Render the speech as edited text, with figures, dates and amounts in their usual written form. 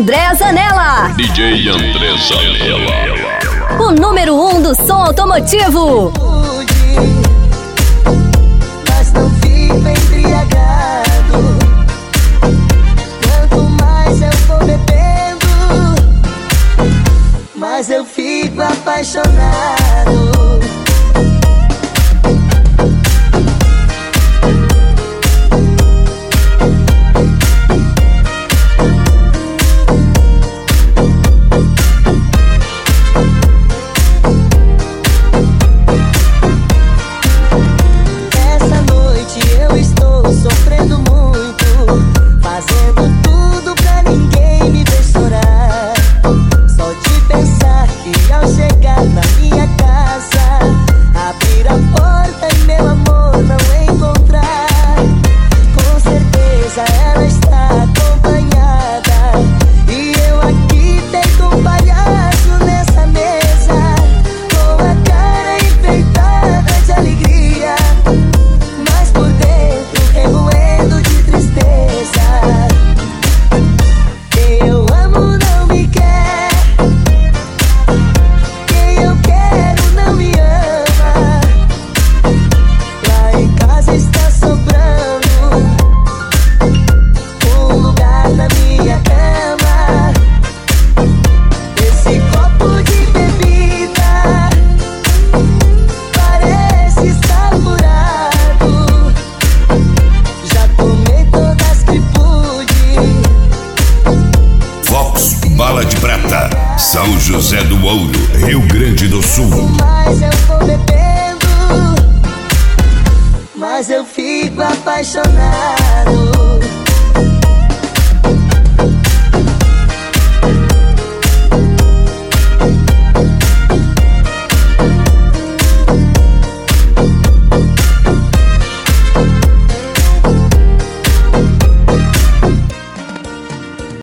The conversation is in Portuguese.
André Zanella. DJ André Zanella. O número 1 do som automotivo. Mas não fico embriagado. Quanto mais eu vou bebendo, mais eu fico apaixonado. Sofrendo muito, fazendo tudo pra ninguém me ver chorar. Só de pensar que ao chegar na minha casa, abrir a porta e meu amor não encontrar. Com certeza ela está acompanhada, e eu aqui feito um palhaço nessa mesa, com a cara enfeitada de alegria, mas por dentro remoendo de tristeza. Quem eu amo não me quer, quem eu quero não me ama. Lá em casa está sobrando um lugar na minha cama. Esse copo de bebida parece estar furado. Já tomei todas que pude. Vox Bala de Prata, São José do Ouro, Rio Grande do Sul. Mas eu vou bebendo, mas eu fico apaixonado.